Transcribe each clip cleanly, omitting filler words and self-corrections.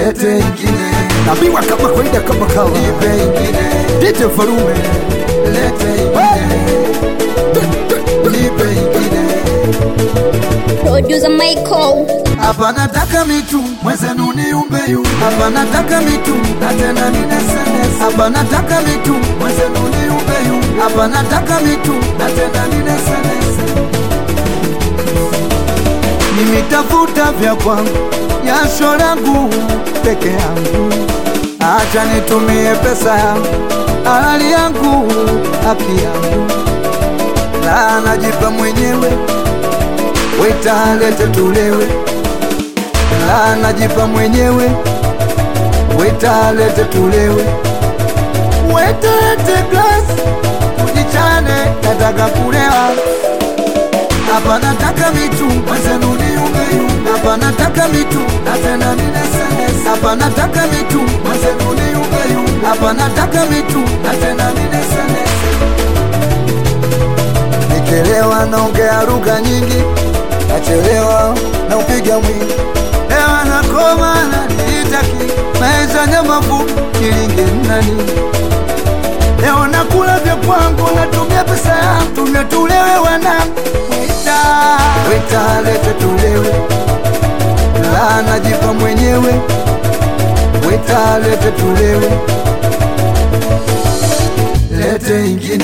lete ingine. Naambiwa kama kawaida kama kawa, nipe ingine. DJ Mfarume, lete ingine. Nipe ingine. Producer Michael. Hapa nataka mitu, mwezenu niumbe yu. Hapa nataka mitu, na tena ninesenese. Hapa nataka mitu, mwezenu niumbe yu. Hapa nataka mitu, na tena ninesenese. Nimitafuta vya kwangu, jasho langu peke yangu. Acha nitumie pesa yangu, halali yangu, haki yangu. Na najipa mwenyewe, weta lete tulewe. Na najipa mwenyewe, weta lete tulewe. Weta lete glass, kujichane, nataka kulewa. Hapa nataka mitu, mwezenu niumbe yu. Hapa nataka mitu, na tena ninesenese. Hapa nataka mitu, mwezenu niumbe yu. Hapa nataka mitu, na tena ninesenese. Nikelewa naongea lugha nyingi, nachelewa na upiga mwingi. Lewa na koma na nitaki, maisha nyamafu kilinge nani. Leo nakula vya kwangu, natumia pesa yangu, tumia tulewe wanangu. Weta lete tulewe. La najipa mwenyewe, weta lete tulewe. Lete ingine.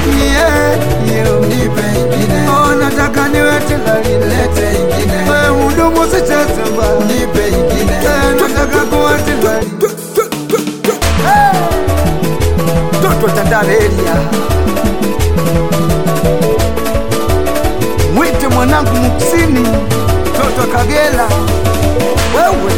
Nipe ingine. Nataka niwete lali. Lete ingine. Mudumu sichezemba. Nipe ingine. Nataka kuwete lali. Toto Tandale area. Mwite mwanangu Muksini, Toto Kagela. Wewe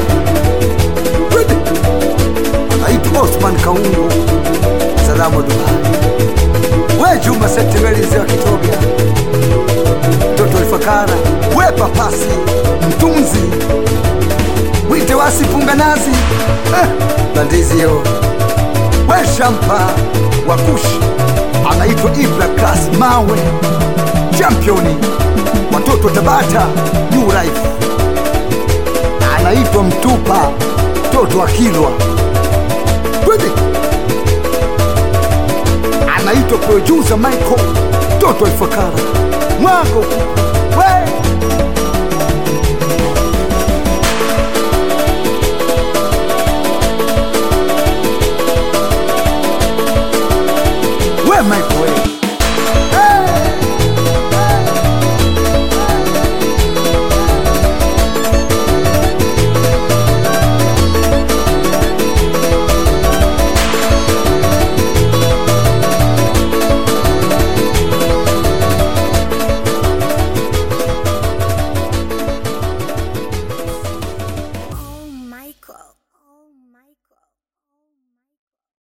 anaitwa Osman Kaungu, Salamu Dubai. We Juma Setewelize wa Kitobia, Toto Ifakara. We Papasi Mtunzi, mwite Wasipunga Nazi. Bandizi yo. We Shampa Wakushi, anaitwa Ibra Class Mawe, championi watoto Tabata New Life. Anaitwa Mtupa, Toto wa Kilwa. Anaitwa producer Michael, Toto Ifakara. Mwango